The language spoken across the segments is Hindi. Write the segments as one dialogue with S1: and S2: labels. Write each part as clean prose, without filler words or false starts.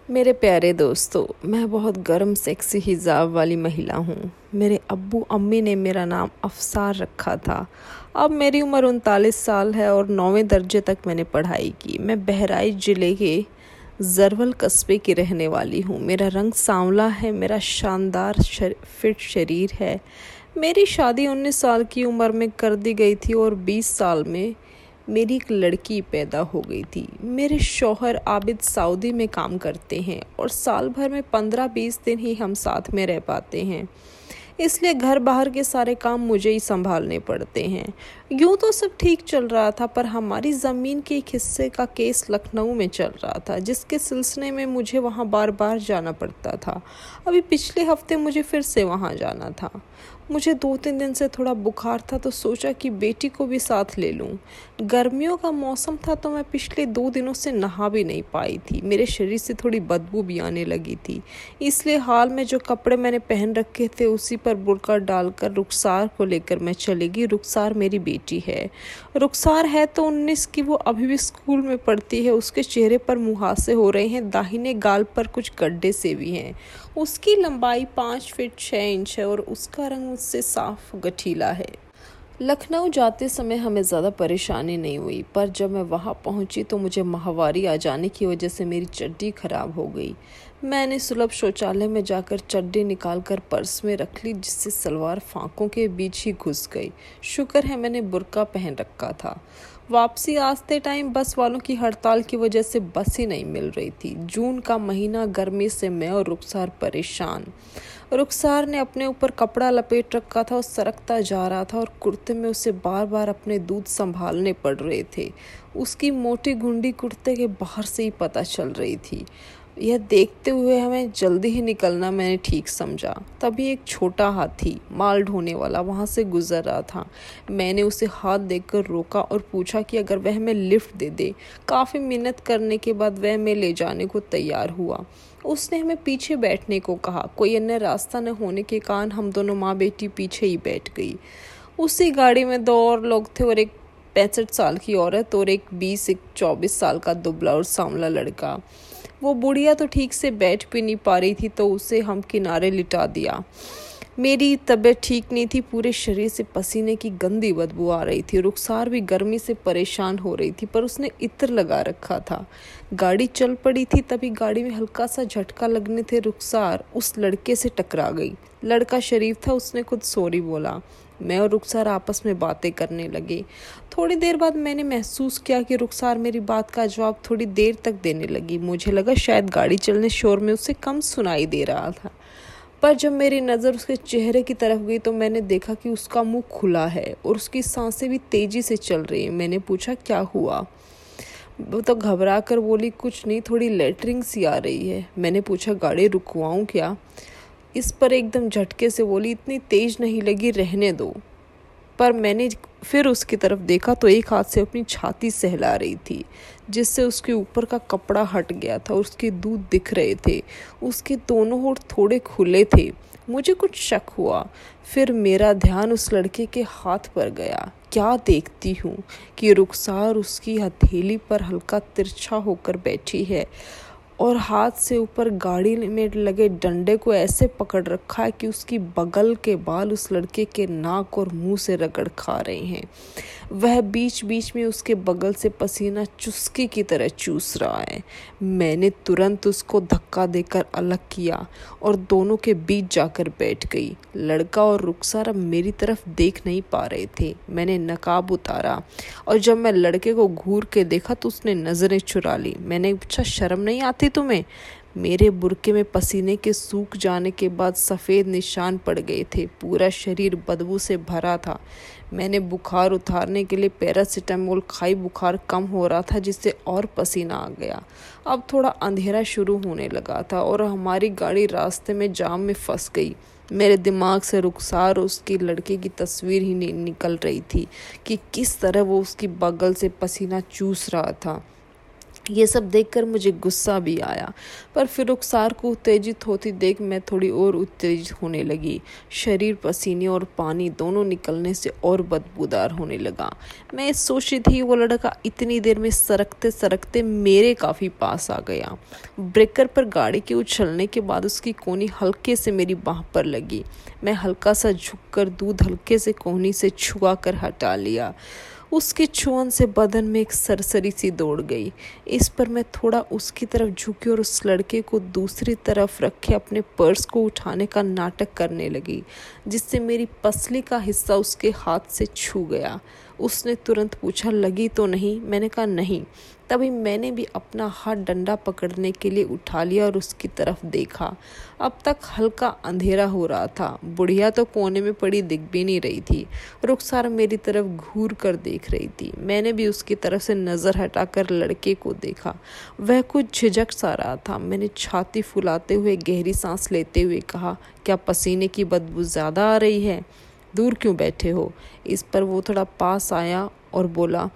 S1: मेरे प्यारे दोस्तों, मैं बहुत गर्म सेक्सी हिजाब वाली महिला हूँ। मेरे अब्बू अम्मी ने मेरा नाम अफसार रखा था। अब मेरी उम्र 39 साल है और 9वें दर्जे तक मैंने पढ़ाई की। मैं बहराइच ज़िले के जरवल कस्बे की रहने वाली हूँ। मेरा रंग सांवला है, मेरा शानदार फिट शरीर है। मेरी शादी 19 साल की उम्र में कर दी गई थी और 20 साल में मेरी एक लड़की पैदा हो गई थी। मेरे शौहर आबिद सऊदी में काम करते हैं और साल भर में 15-20 दिन ही हम साथ में रह पाते हैं, इसलिए घर बाहर के सारे काम मुझे ही संभालने पड़ते हैं। यूं तो सब ठीक चल रहा था, पर हमारी ज़मीन के एक हिस्से का केस लखनऊ में चल रहा था, जिसके सिलसिले में मुझे वहां बार बार जाना पड़ता था। अभी पिछले हफ्ते मुझे फिर से वहां जाना था। मुझे 2-3 दिन से थोड़ा बुखार था, तो सोचा कि बेटी को भी साथ ले लूं। गर्मियों का मौसम था, तो मैं पिछले 2 दिनों से नहा भी नहीं पाई थी। मेरे शरीर से थोड़ी बदबू भी आने लगी थी, इसलिए हाल में जो कपड़े मैंने पहन रखे थे उसी पर बुर्का डालकर रुखसार को लेकर मैं चली गई। रुखसार मेरी बेटी है। रुखसार है तो 19 की, वो अभी भी स्कूल में पढ़ती है। उसके चेहरे पर मुहासे हो रहे हैं, दाहिने गाल पर कुछ गड्ढे से भी हैं। उसकी लंबाई 5 फीट 6 इंच है और उसका रंग मुझसे साफ गठीला है। लखनऊ जाते समय हमें ज़्यादा परेशानी नहीं हुई, पर जब मैं वहाँ पहुँची तो मुझे माहवारी आ जाने की वजह से मेरी चड्डी खराब हो गई। मैंने सुलभ शौचालय में जाकर चड्डी निकालकर पर्स में रख ली, जिससे सलवार फांकों के बीच ही घुस गई। शुक्र है मैंने बुर्का पहन रखा था। वापसी आते टाइम बस वालों की हड़ताल की वजह से बस ही नहीं मिल रही थी। जून का महीना, गर्मी से मैं और रुखसार परेशान। रुखसार ने अपने ऊपर कपड़ा लपेट रखा था और सरकता जा रहा था और कुर्ते में उसे बार बार अपने दूध संभालने पड़ रहे थे। उसकी मोटी घुंडी कुर्ते के बाहर से ही पता चल रही थी। यह देखते हुए हमें जल्दी ही निकलना मैंने ठीक समझा। तभी एक छोटा हाथी माल ढोने वाला वहां से गुजर रहा था। मैंने उसे हाथ देकर रोका और पूछा कि अगर वह हमें लिफ्ट दे दे। काफ़ी मिन्नत करने के बाद वह हमें ले जाने को तैयार हुआ। उसने हमें पीछे बैठने को कहा। कोई अन्य रास्ता न होने के कारण हम दोनों माँ बेटी पीछे ही बैठ गई। उसी गाड़ी में 2 और लोग थे और एक 65 साल की औरत और एक 24 साल का दुबला और सांवला लड़का। वो बुढ़िया तो ठीक से बैठ भी नहीं पा रही थी, तो उसे हम किनारे लिटा दिया। मेरी तबीयत ठीक नहीं थी, पूरे शरीर से पसीने की गंदी बदबू आ रही थी। रुखसार भी गर्मी से परेशान हो रही थी, पर उसने इत्र लगा रखा था। गाड़ी चल पड़ी थी, तभी गाड़ी में हल्का सा झटका लगने थे रुखसार उस लड़के से टकरा गई। लड़का शरीफ था, उसने खुद सॉरी बोला। मैं और रुखसार आपस में बातें करने लगे। थोड़ी देर बाद मैंने महसूस किया कि रुखसार मेरी बात का जवाब थोड़ी देर तक देने लगी। मुझे लगा शायद गाड़ी चलने शोर में उसे कम सुनाई दे रहा था, पर जब मेरी नज़र उसके चेहरे की तरफ गई तो मैंने देखा कि उसका मुंह खुला है और उसकी सांसें भी तेजी से चल रही हैं। मैंने पूछा क्या हुआ। वो तो घबरा कर बोली, कुछ नहीं, थोड़ी लेटरिंग सी आ रही है। मैंने पूछा गाड़ी रुकवाऊं क्या। इस पर एकदम झटके से बोली, इतनी तेज नहीं लगी, रहने दो। पर मैंने फिर उसकी तरफ देखा तो एक हाथ से अपनी छाती सहला रही थी, जिससे उसके ऊपर का कपड़ा हट गया था और उसके दूध दिख रहे थे। उसके दोनों होंठ थोड़े खुले थे। मुझे कुछ शक हुआ। फिर मेरा ध्यान उस लड़के के हाथ पर गया। क्या देखती हूँ कि रुखसार उसकी हथेली पर हल्का तिरछा होकर बैठी है और हाथ से ऊपर गाड़ी में लगे डंडे को ऐसे पकड़ रखा है कि उसकी बगल के बाल उस लड़के के नाक और मुंह से रगड़ खा रहे हैं। वह बीच बीच में उसके बगल से पसीना चुस्की की तरह चूस रहा है। मैंने तुरंत उसको धक्का देकर अलग किया और दोनों के बीच जाकर बैठ गई। लड़का और रुखसार अब मेरी तरफ देख नहीं पा रहे थे। मैंने नकाब उतारा और जब मैं लड़के को घूर के देखा तो उसने नजरें चुरा ली। मैंने पूछा, शर्म नहीं आती तुम्हें। मेरे बुर्के में पसीने के सूख जाने के बाद सफ़ेद निशान पड़ गए थे। पूरा शरीर बदबू से भरा था। मैंने बुखार उतारने के लिए पैरासीटामोल खाई। बुखार कम हो रहा था, जिससे और पसीना आ गया। अब थोड़ा अंधेरा शुरू होने लगा था और हमारी गाड़ी रास्ते में जाम में फंस गई। मेरे दिमाग से रुखसार उसकी लड़के की तस्वीर ही नहीं निकल रही थी कि किस तरह वो उसकी बगल से पसीना चूस रहा था। ये सब देखकर मुझे गुस्सा भी आया, पर फिर रुखसार को उत्तेजित होती देख मैं थोड़ी और उत्तेजित होने लगी। शरीर पसीने और पानी दोनों निकलने से और बदबूदार होने लगा। मैं सोची थी वो लड़का इतनी देर में सरकते सरकते मेरे काफ़ी पास आ गया। ब्रेकर पर गाड़ी के उछलने के बाद उसकी कोहनी हल्के से मेरी बाह पर लगी। मैं हल्का सा झुककर दूध हल्के से कोहनी से छुआ कर हटा लिया। उसके छुअन से बदन में एक सरसरी सी दौड़ गई। इस पर मैं थोड़ा उसकी तरफ झुकी और उस लड़के को दूसरी तरफ रखे अपने पर्स को उठाने का नाटक करने लगी, जिससे मेरी पसली का हिस्सा उसके हाथ से छू गया। उसने तुरंत पूछा, लगी तो नहीं? मैंने कहा नहीं। तभी मैंने भी अपना हाथ डंडा पकड़ने के लिए उठा लिया और उसकी तरफ देखा। अब तक हल्का अंधेरा हो रहा था। बुढ़िया तो कोने में पड़ी दिख भी नहीं रही थी। रुखसार मेरी तरफ घूर कर देख रही थी। मैंने भी उसकी तरफ से नज़र हटाकर लड़के को देखा। वह कुछ झिझक सा रहा था। मैंने छाती फुलाते हुए गहरी सांस लेते हुए कहा, क्या पसीने की बदबू ज़्यादा आ रही है? दूर क्यों बैठे हो? इस पर वो थोड़ा पास आया और बोला,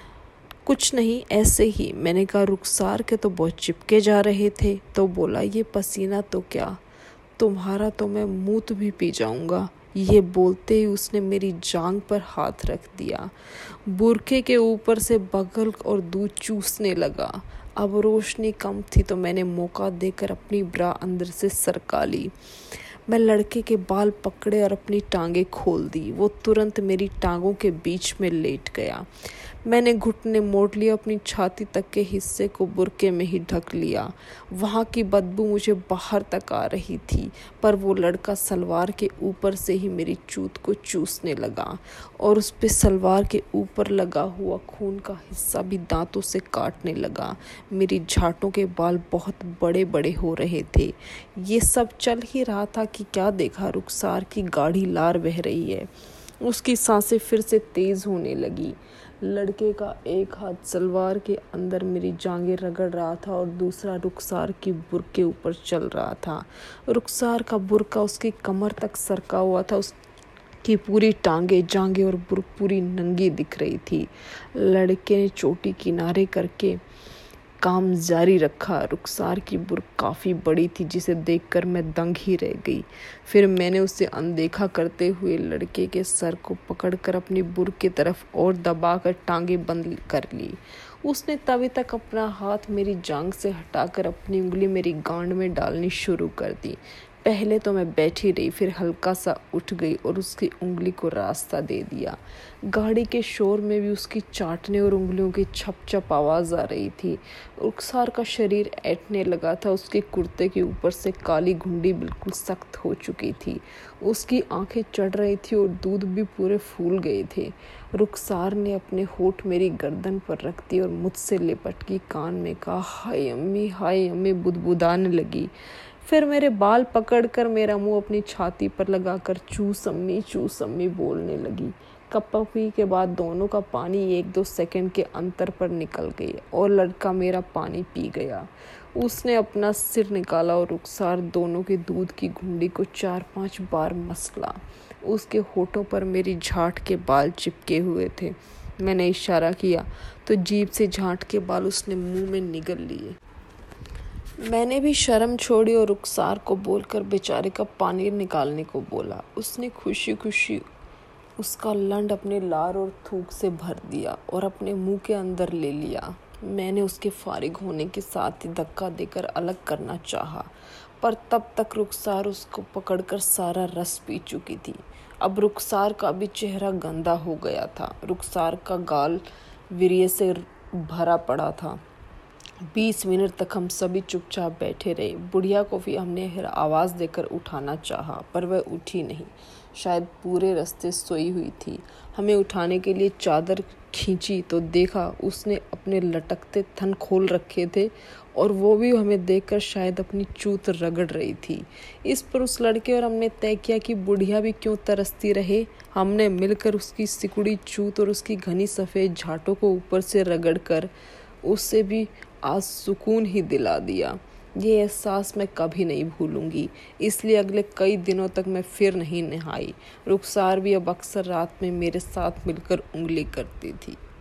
S1: कुछ नहीं, ऐसे ही। मैंने कहा, रुखसार के तो बहुत चिपके जा रहे थे। तो बोला, ये पसीना तो क्या, तुम्हारा तो मैं मूत भी पी जाऊंगा। ये बोलते ही उसने मेरी जांग पर हाथ रख दिया। बुरखे के ऊपर से बगल और दूध चूसने लगा। अब रोशनी कम थी तो मैंने मौका देकर अपनी ब्रा अंदर से सरका ली। मैं लड़के के बाल पकड़े और अपनी टांगें खोल दी। वो तुरंत मेरी टांगों के बीच में लेट गया। मैंने घुटने मोड़ लिया, अपनी छाती तक के हिस्से को बुरके में ही ढक लिया। वहाँ की बदबू मुझे बाहर तक आ रही थी, पर वो लड़का सलवार के ऊपर से ही मेरी चूत को चूसने लगा और उस पे सलवार के ऊपर लगा हुआ खून का हिस्सा भी दांतों से काटने लगा। मेरी झाटों के बाल बहुत बड़े बड़े हो रहे थे। ये सब चल ही रहा था कि क्या देखा, रुखसार की गाढ़ी लार बह रही है। उसकी सांसें फिर से तेज होने लगी। लड़के का एक हाथ सलवार के अंदर मेरी जांघें रगड़ रहा था और दूसरा रुखसार की बुर्के के ऊपर चल रहा था। रुखसार का बुर्का उसकी कमर तक सरका हुआ था। उसकी पूरी टांगें, जांघें और बुर्क पूरी नंगी दिख रही थी। लड़के ने चोटी किनारे करके काम जारी रखा। रुखसार की बुर्क काफ़ी बड़ी थी, जिसे देखकर मैं दंग ही रह गई। फिर मैंने उसे अनदेखा करते हुए लड़के के सर को पकड़कर अपनी बुर्क की तरफ और दबाकर टांगें बंद कर ली। उसने तभी तक अपना हाथ मेरी जांघ से हटाकर अपनी उंगली मेरी गांड में डालनी शुरू कर दी। पहले तो मैं बैठी रही, फिर हल्का सा उठ गई और उसकी उंगली को रास्ता दे दिया। गाड़ी के शोर में भी उसकी चाटने और उंगलियों की छप छप आवाज़ आ रही थी। रुखसार का शरीर ऐंठने लगा था। उसके कुर्ते के ऊपर से काली घुंडी बिल्कुल सख्त हो चुकी थी। उसकी आंखें चढ़ रही थी और दूध भी पूरे फूल गए थे। रुखसार ने अपने होठ मेरी गर्दन पर रख दी और मुझसे लिपट के कान में कहा, हाय अम्मी, बुदबुदाने लगी। फिर मेरे बाल पकड़कर मेरा मुंह अपनी छाती पर लगाकर चूस अम्मी बोलने लगी। कपकपी के बाद दोनों का पानी 1-2 सेकंड के अंतर पर निकल गई और लड़का मेरा पानी पी गया। उसने अपना सिर निकाला और रुखसार दोनों के दूध की घुंडी को 4-5 बार मसला। उसके होठों पर मेरी झाट के बाल चिपके हुए थे। मैंने इशारा किया तो जीभ से झाट के बाल उसने मुंह में निगल लिए। मैंने भी शर्म छोड़ी और रुखसार को बोलकर बेचारे का पानी निकालने को बोला। उसने खुशी खुशी उसका लंड अपने लार और थूक से भर दिया और अपने मुंह के अंदर ले लिया। मैंने उसके फारिग होने के साथ ही धक्का देकर अलग करना चाहा, पर तब तक रुखसार उसको पकड़कर सारा रस पी चुकी थी। अब रुखसार का भी चेहरा गंदा हो गया था। रुखसार का गाल वीर्य से भरा पड़ा था। 20 मिनट तक हम सभी चुपचाप बैठे रहे। बुढ़िया को भी हमने आवाज़ देकर उठाना चाहा, पर वह उठी नहीं। शायद पूरे रास्ते सोई हुई थी। हमें उठाने के लिए चादर खींची तो देखा उसने अपने लटकते थन खोल रखे थे और वो भी हमें देखकर शायद अपनी चूत रगड़ रही थी। इस पर उस लड़के और हमने तय किया कि बुढ़िया भी क्यों तरसती रहे। हमने मिलकर उसकी सिकुड़ी चूत और उसकी घनी सफ़ेद झाटों को ऊपर से रगड़ कर उससे भी आज सुकून ही दिला दिया। ये एहसास मैं कभी नहीं भूलूंगी। इसलिए अगले कई दिनों तक मैं फिर नहीं नहाई। रुखसार भी अब अक्सर रात में मेरे साथ मिलकर उंगली करती थी।